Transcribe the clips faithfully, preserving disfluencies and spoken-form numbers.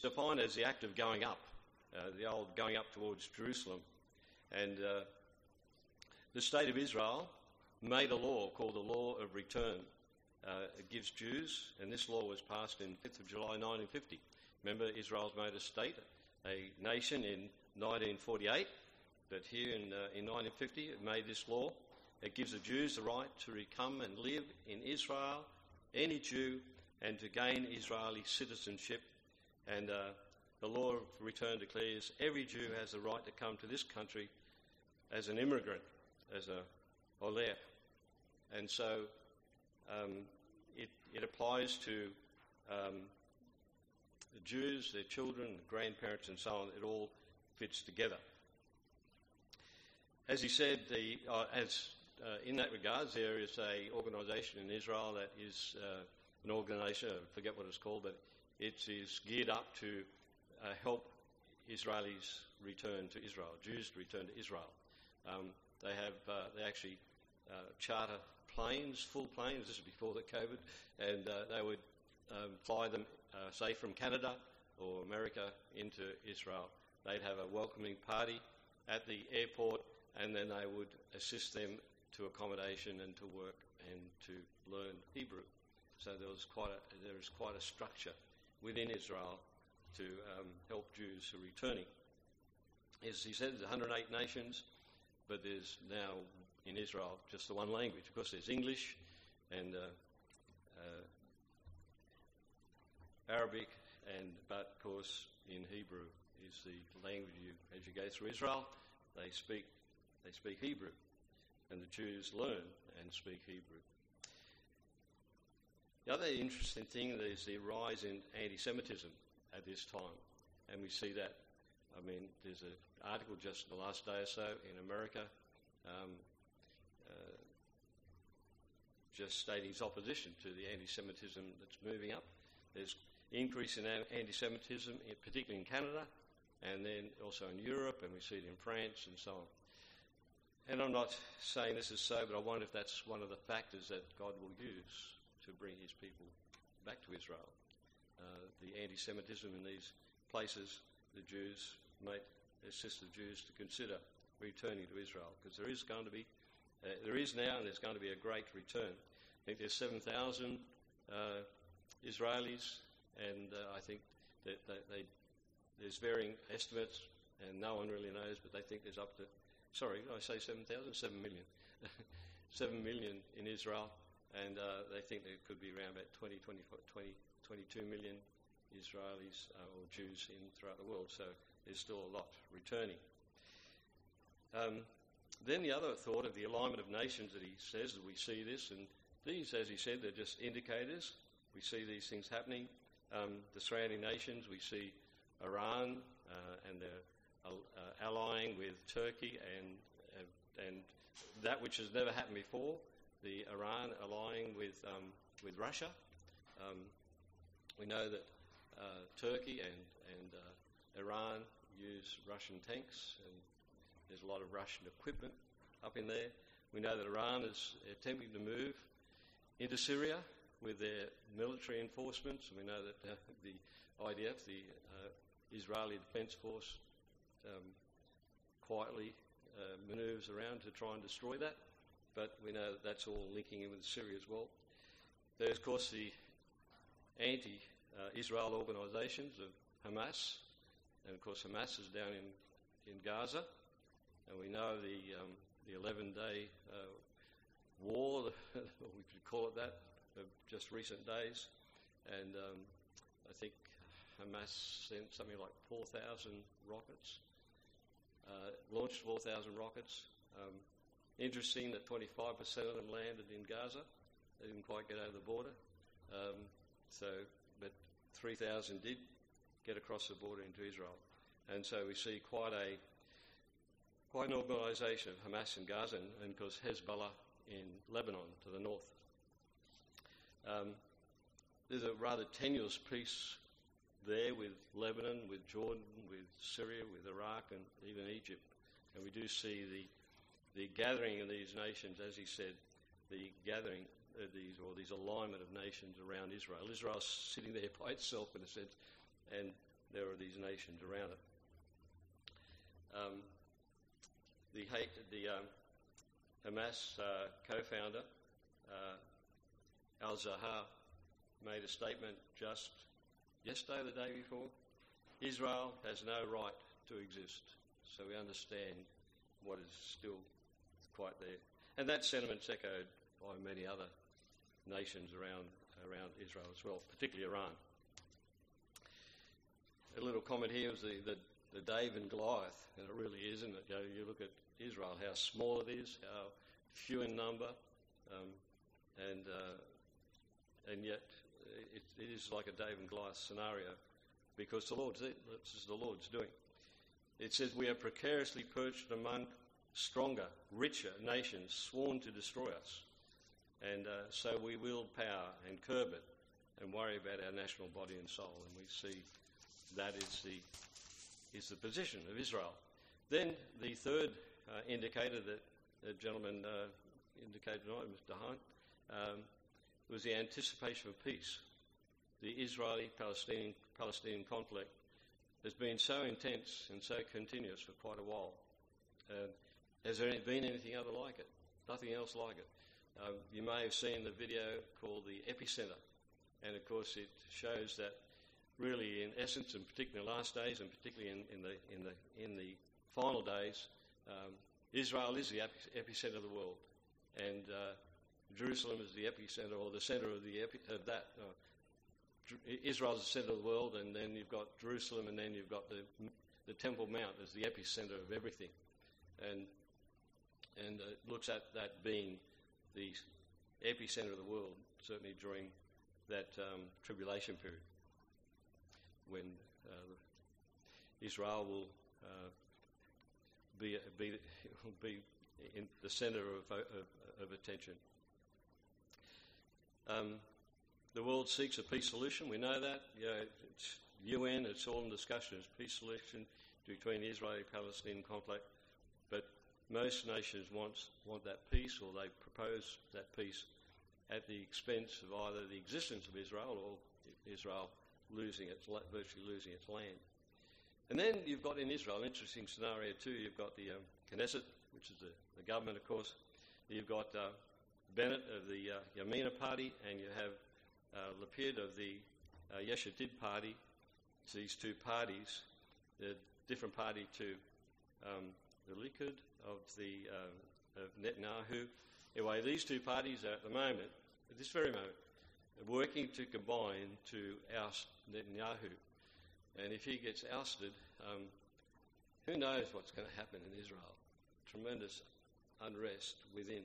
defined as the act of going up, uh, the old going up towards Jerusalem. And uh, the State of Israel made a law called the Law of Return. Uh, it gives Jews, and this law was passed in fifth of July nineteen fifty. Remember, Israel's made a state, a nation in nineteen forty-eight, but here in, uh, in nineteen fifty it made this law. It gives the Jews the right to come and live in Israel, any Jew, and to gain Israeli citizenship. And uh, the Law of Return declares every Jew has the right to come to this country as an immigrant, as a oleh. And so um, it, it applies to um, the Jews, their children, grandparents and so on. It all fits together. As he said, the, uh, as uh, in that regards, there is a organisation in Israel that is uh, an organisation, I forget what it's called, but it is geared up to uh, help Israelis return to Israel, Jews to return to Israel. Um, they have, uh, they actually uh, charter planes, full planes, this is before the COVID, and uh, they would um, fly them, uh, say, from Canada or America into Israel. They'd have a welcoming party at the airport, and then they would assist them to accommodation and to work and to learn Hebrew. So there was quite a, there is quite a structure within Israel to um, help Jews who are returning. As he said, there's one hundred eight nations, but there's now in Israel just the one language. Of course, there's English and uh, uh, Arabic, and but of course in Hebrew is the language you, as you go through Israel, they speak they speak Hebrew, and the Jews learn and speak Hebrew. The other interesting thing is the rise in anti-Semitism at this time, and we see that. I mean, there's an article just in the last day or so in America um, uh, just stating its opposition to the anti-Semitism that's moving up. There's increase in anti-Semitism, particularly in Canada, and then also in Europe, and we see it in France and so on. And I'm not saying this is so, but I wonder if that's one of the factors that God will use to bring his people back to Israel. Uh, the anti-Semitism in these places, the Jews might assist the Jews to consider returning to Israel, because there is going to be, uh, there is now, and there's going to be a great return. I think there's seven thousand uh, Israelis, and uh, I think that they, they, there's varying estimates, and no one really knows, but they think there's up to, sorry, did I say seven thousand? seven million. seven million in Israel, and uh, they think there could be around about twenty, twenty, twenty, twenty-two million Israelis uh, or Jews in throughout the world, so there's still a lot returning. Um, then the other thought of the alignment of nations that he says, that we see this, and these, as he said, they're just indicators. We see these things happening. Um, the surrounding nations, we see Iran uh, and they're uh, allying with Turkey, and uh, and that which has never happened before, the Iran allying with um, with Russia. Um, we know that uh, Turkey and and uh, Iran use Russian tanks, and there's a lot of Russian equipment up in there. We know that Iran is attempting to move into Syria with their military enforcements, and we know that uh, the I D F, the uh, Israeli Defense Force, um, quietly uh, manoeuvres around to try and destroy that, but we know that that's all linking in with Syria as well. There's, of course, the anti-Israel uh, organisations of Hamas, and of course Hamas is down in, in Gaza, and we know the um, the eleven-day uh, war, or we could call it that, of just recent days, and um, I think Hamas sent something like four thousand rockets, uh, launched four thousand rockets. Um, interesting that twenty-five percent of them landed in Gaza. They didn't quite get over the border. Um, so, but three thousand did get across the border into Israel. And so we see quite a quite an organisation of Hamas in Gaza, and, and of course Hezbollah in Lebanon to the north. Um, there's a rather tenuous peace there with Lebanon, with Jordan, with Syria, with Iraq, and even Egypt. And we do see the the gathering of these nations, as he said, the gathering of these, or these alignment of nations around Israel. Israel's sitting there by itself in a sense, and there are these nations around it. Um, the the um, Hamas uh, co-founder, uh, Al-Zahar, made a statement just yesterday or the day before. Israel has no right to exist. So we understand what is still quite there. And that sentiment's echoed by many other nations around around Israel as well, particularly Iran. A little comment here is the, the, the Dave and Goliath, and it really is, isn't it? You know, you look at Israel, how small it is, how few in number, um, and uh, and yet it, it is like a Dave and Goliath scenario, because the Lord's this is the Lord's doing. It says we are precariously perched among stronger, richer nations sworn to destroy us. And uh, so we wield power and curb it and worry about our national body and soul. And we see that is the is the position of Israel. Then the third uh, indicator that the gentleman uh, indicated tonight, Mister Hunt, um, was the anticipation of peace. The Israeli-Palestinian Palestinian conflict has been so intense and so continuous for quite a while. Uh, has there been anything other like it? Nothing else like it. Uh, you may have seen the video called The Epicenter, and of course it shows that really, in essence, and particularly in the last days, and particularly in, in the in the in the final days, um, Israel is the epicenter of the world, and uh, Jerusalem is the epicenter, or the center of the epi- of that. Uh, Israel is the center of the world, and then you've got Jerusalem, and then you've got the the Temple Mount as the epicenter of everything, and and uh, it looks at that being the epicenter of the world, certainly during that um, tribulation period, when uh, Israel will uh, be be will be in the center of, of, of attention. Um, the world seeks a peace solution. We know that. You know, it's U N. It's all in discussion. It's peace solution between the Israeli-Palestinian conflict, but most nations want want that peace, or they propose that peace at the expense of either the existence of Israel or Israel losing its virtually losing its land. And then you've got in Israel an interesting scenario too. You've got the um, Knesset, which is the, the government, of course. You've got uh, Bennett of the uh, Yamina party, and you have uh, Lapid of the uh, Yesh Atid party. It's these two parties, the different party to um, the Likud of the uh, of Netanyahu. Anyway, these two parties are at the moment, at this very moment, working to combine to oust Netanyahu. And if he gets ousted, um, who knows what's going to happen in Israel? Tremendous unrest within.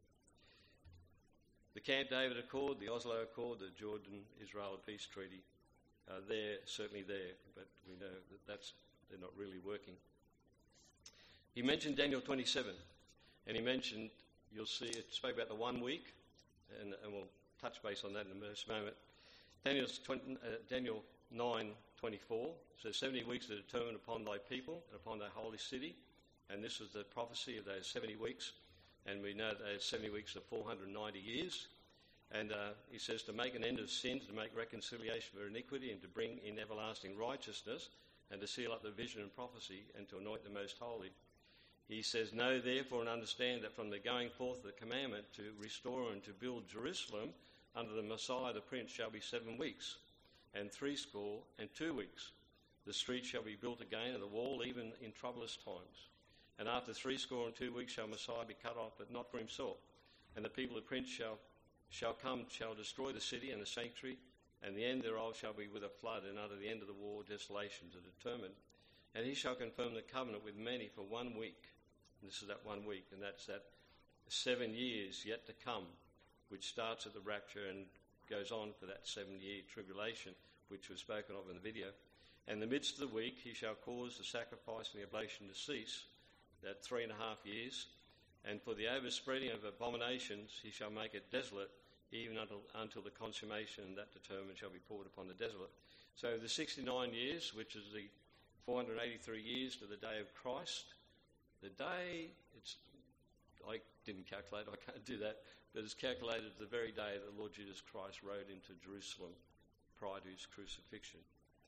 The Camp David Accord, the Oslo Accord, the Jordan-Israel Peace Treaty, uh, they're certainly there, but we know that that's, they're not really working. He mentioned Daniel twenty-seven, and he mentioned, you'll see, it spoke about the one week, and, and we'll touch base on that in a moment. Daniel's twenty, uh, Daniel nine twenty-four says, seventy weeks are determined upon thy people and upon thy holy city. And this was the prophecy of those seventy weeks. And we know that those seventy weeks are four hundred ninety years. And uh, he says, to make an end of sin, to make reconciliation for iniquity, and to bring in everlasting righteousness, and to seal up the vision and prophecy, and to anoint the most holy. He says, know therefore and understand that from the going forth of the commandment to restore and to build Jerusalem under the Messiah the Prince shall be seven weeks, and threescore and two weeks. The street shall be built again, and the wall even in troublous times. And after threescore and two weeks shall Messiah be cut off, but not for himself. And the people of the Prince shall shall come, shall destroy the city and the sanctuary, and the end thereof shall be with a flood, and under the end of the war desolations are determined. And he shall confirm the covenant with many for one week. And this is that one week, and that's that seven years yet to come, which starts at the rapture and goes on for that seven-year tribulation, which was spoken of in the video. And in the midst of the week he shall cause the sacrifice and the oblation to cease, that three and a half years. And for the overspreading of abominations he shall make it desolate, even until, until the consummation that determined shall be poured upon the desolate. So the sixty-nine years, which is the four hundred eighty-three years to the day of Christ, the day, it's, I didn't calculate, I can't do that, but it's calculated the very day that the Lord Jesus Christ rode into Jerusalem prior to his crucifixion.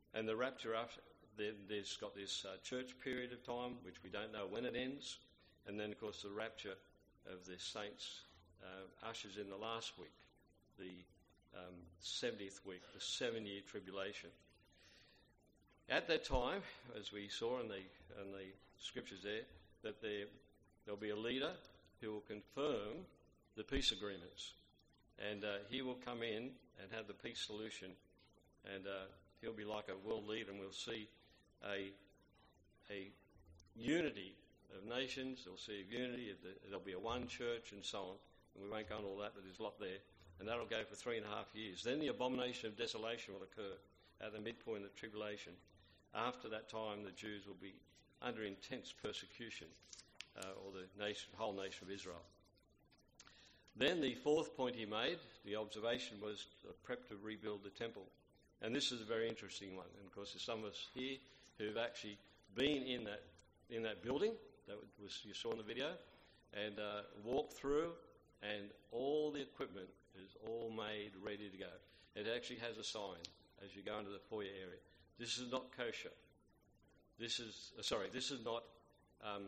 And the rapture, after, there, there's got this uh, church period of time, which we don't know when it ends. And then, of course, the rapture of the saints uh, ushers in the last week, the um, seventieth week, the seven-year tribulation. At that time, as we saw in the, in the scriptures there, that there, there'll be a leader who will confirm the peace agreements. And uh, he will come in and have the peace solution. And uh, he'll be like a world leader, and we'll see a, a unity of nations. We'll see a unity. Of the, there'll be a one church and so on. And we won't go into all that, but there's a lot there. And that'll go for three and a half years. Then the abomination of desolation will occur at the midpoint of the tribulation. After that time, the Jews will be under intense persecution, uh, or the nation, whole nation of Israel. Then the fourth point he made, the observation, was a prep to rebuild the temple. And this is a very interesting one. And of course, there's some of us here who've actually been in that in that building that was you saw in the video, and uh, walked through, and all the equipment is all made ready to go. It actually has a sign as you go into the foyer area. This is not kosher. This is uh, sorry. This is not um,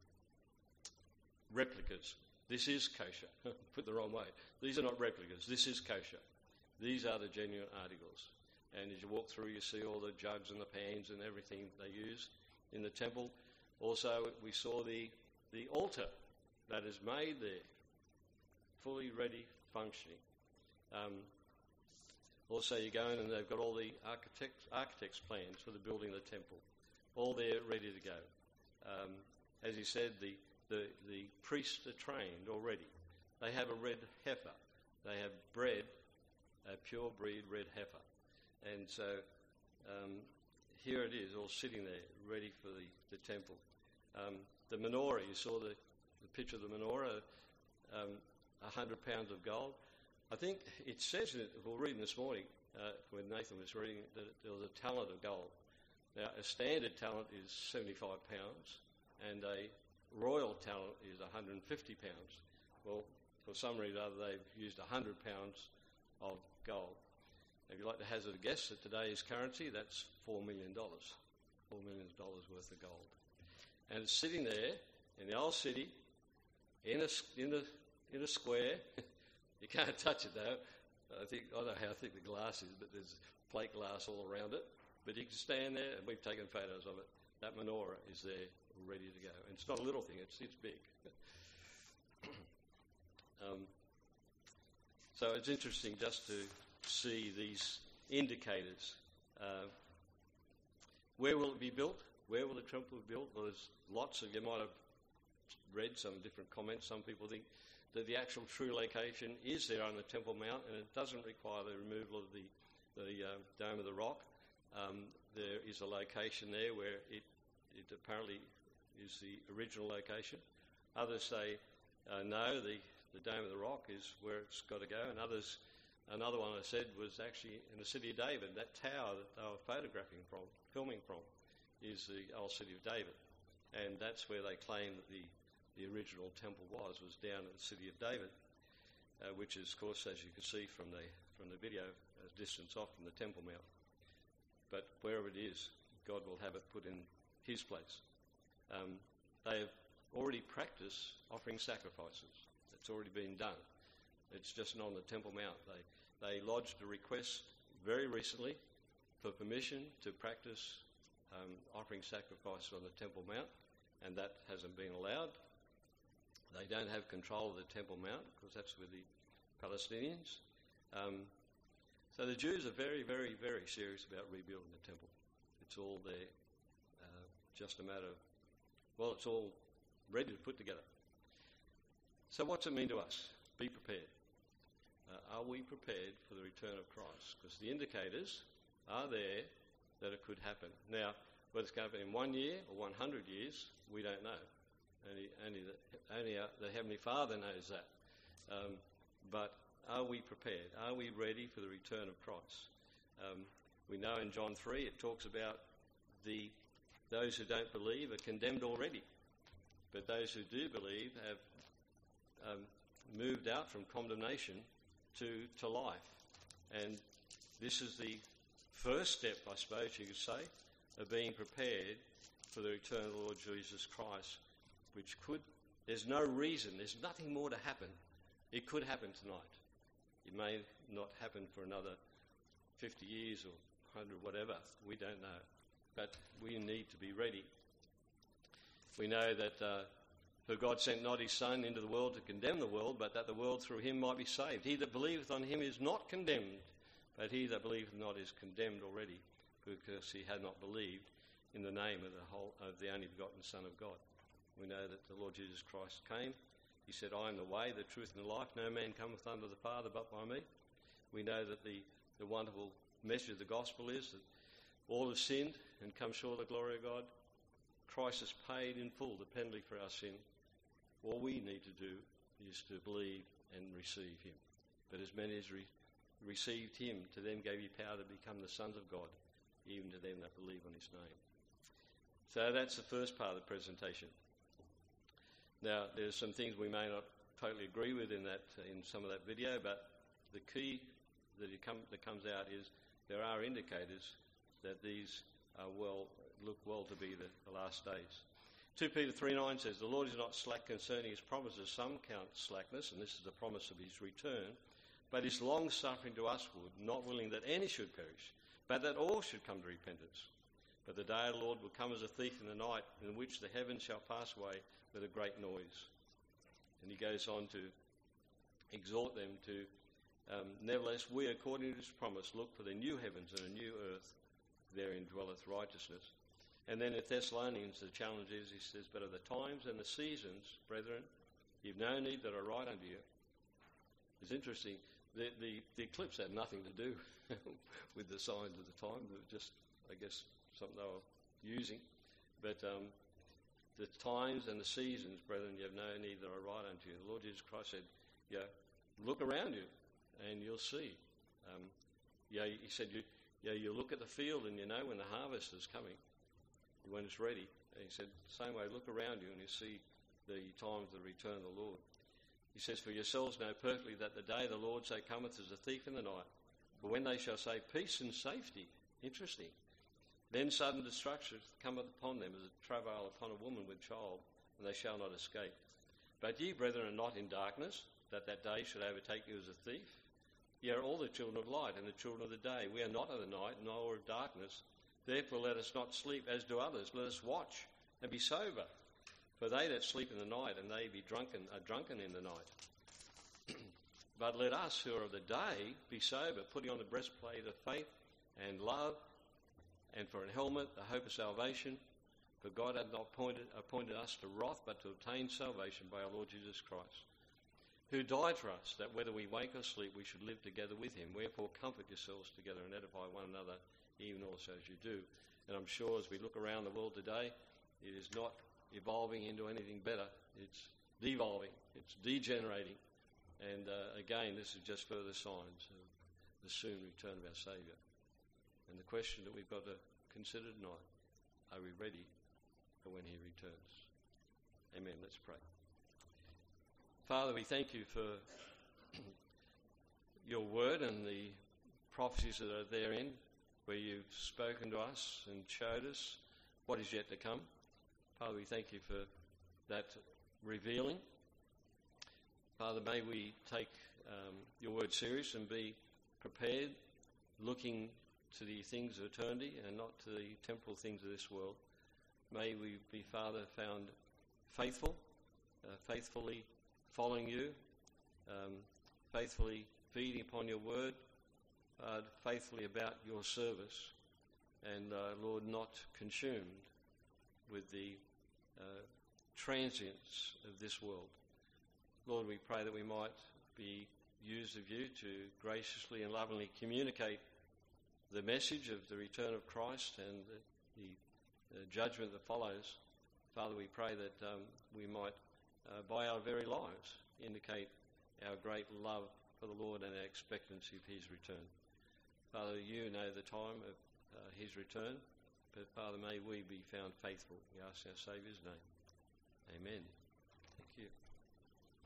replicas. This is kosher. Put the wrong way. These are not replicas. This is kosher. These are the genuine articles. And as you walk through, you see all the jugs and the pans and everything they use in the temple. Also, we saw the, the altar that is made there, fully ready, functioning. Um, also, you go in and they've got all the architects, architects' plans for the building of the temple, all there ready to go. Um, as he said, the, the, the priests are trained already. They have a red heifer. They have bred a pure breed red heifer. And so um, here it is, all sitting there, ready for the, the temple. Um, the menorah, you saw the, the picture of the menorah, um, one hundred pounds of gold. I think it says, in it, we were reading this morning, uh, when Nathan was reading, that there was a talent of gold. Now, a standard talent is seventy-five pounds, and a royal talent is one hundred fifty pounds. Well, for some reason or other, they've used one hundred pounds of gold. If you'd like to hazard a guess at today's currency, that's four million dollars. four million dollars worth of gold. And it's sitting there in the old city, in a, in a, in a square. You can't touch it, though. I think I don't know how thick the glass is, but there's plate glass all around it. But you can stand there, and we've taken photos of it. That menorah is there, ready to go. And it's not a little thing, it's, it's big. um, so it's interesting just to see these indicators. Uh, where will it be built? Where will the temple be built? Well, there's lots of, you might have read some different comments. Some people think that the actual true location is there on the Temple Mount, and it doesn't require the removal of the, the uh, Dome of the Rock. Um, there is a location there where it, it apparently is the original location. Others say, uh, no, the, the Dome of the Rock is where it's got to go, and others Another one I said was actually in the city of David. That tower that they were photographing from, filming from, is the old city of David. And that's where they claim that the, the original temple was, was down at the city of David, uh, which is, of course, as you can see from the, from the video, a distance off from the Temple Mount. But wherever it is, God will have it put in his place. Um, they have already practiced offering sacrifices. It's already been done. It's just not on the Temple Mount. They they lodged a request very recently for permission to practice um, offering sacrifices on the Temple Mount, and that hasn't been allowed. They don't have control of the Temple Mount because that's with the Palestinians. Um, so the Jews are very, very, very serious about rebuilding the temple. It's all there, uh, just a matter of, well, it's all ready to put together. So what's it mean to us? Be prepared. Uh, are we prepared for the return of Christ? Because the indicators are there that it could happen. Now, whether it's going to happen in one year or one hundred years, we don't know. Only, only, the, only uh, the Heavenly Father knows that. Um, but are we prepared? Are we ready for the return of Christ? Um, we know in John three it talks about the those who don't believe are condemned already. But those who do believe have um, moved out from condemnation to, to life. And this is the first step, I suppose you could say, of being prepared for the return of the Lord Jesus Christ, which could, there's no reason, there's nothing more to happen. It could happen tonight. It may not happen for another fifty years or one hundred, whatever. We don't know. But we need to be ready. We know that uh, for God sent not his Son into the world to condemn the world, but that the world through him might be saved. He that believeth on him is not condemned, but he that believeth not is condemned already, because he had not believed in the name of the whole of the only begotten Son of God. We know that the Lord Jesus Christ came. He said, I am the way, the truth, and the life. No man cometh unto the Father but by me. We know that the, the wonderful message of the gospel is that all have sinned and come short of the glory of God. Christ has paid in full the penalty for our sin. All we need to do is to believe and receive him. But as many as re- received him, to them gave he power to become the sons of God, even to them that believe on his name. So that's the first part of the presentation. Now, there's some things we may not totally agree with in that, in some of that video, but the key that, it come, that comes out is there are indicators that these are well, look well to be the, the last days. Second Peter three nine says, the Lord is not slack concerning his promises, some count slackness, and this is the promise of his return, but is long-suffering to usward, not willing that any should perish, but that all should come to repentance. But the day of the Lord will come as a thief in the night, in which the heavens shall pass away with a great noise. And he goes on to exhort them to, um, nevertheless, we, according to his promise, look for the new heavens and a new earth, therein dwelleth righteousness. And then in Thessalonians, the challenge is, he says, but of the times and the seasons, brethren, you've no need that are right unto you. It's interesting. The, the, the eclipse had nothing to do with the signs of the time. It was just, I guess, something they were using. But um, the times and the seasons, brethren, you have no need that are right unto you. The Lord Jesus Christ said, yeah, look around you and you'll see. Um, yeah, he said, you, yeah, you look at the field and you know when the harvest is coming, when it's ready. And he said, same way, look around you and you see the times of the return of the Lord. He says, for yourselves know perfectly that the day of the Lord so cometh as a thief in the night. For when they shall say peace and safety, interesting, then sudden destruction cometh upon them as a travail upon a woman with child, and they shall not escape. But ye, brethren, are not in darkness, that that day should overtake you as a thief. Ye are all the children of light and the children of the day. We are not of the night, nor of darkness. Therefore let us not sleep as do others. Let us watch and be sober. For they that sleep in the night, and they be drunken, are drunken in the night. But let us who are of the day be sober, putting on the breastplate of faith and love, and for an helmet the hope of salvation. For God hath not appointed, appointed us to wrath, but to obtain salvation by our Lord Jesus Christ, who died for us, that whether we wake or sleep, we should live together with him. Wherefore comfort yourselves together and edify one another, even also as you do. And I'm sure as we look around the world today, it is not evolving into anything better. It's devolving. It's degenerating. And uh, again, this is just further signs of the soon return of our Saviour. And the question that we've got to consider tonight, are we ready for when he returns? Amen. Let's pray. Father, we thank you for your word and the prophecies that are therein, where you've spoken to us and showed us what is yet to come. Father, we thank you for that revealing. Father, may we take um, your word serious and be prepared, looking to the things of eternity and not to the temporal things of this world. May we be, Father, found faithful, uh, faithfully following you, um, faithfully feeding upon your word, uh, faithfully about your service, and, uh, Lord, not consumed with the uh, transience of this world. Lord, we pray that we might be used of you to graciously and lovingly communicate the message of the return of Christ and the, the, the judgment that follows. Father, we pray that um, we might, uh, by our very lives, indicate our great love for the Lord and our expectancy of his return. Father, you know the time of uh, his return, but Father, may we be found faithful. We ask in our Saviour's name. Amen.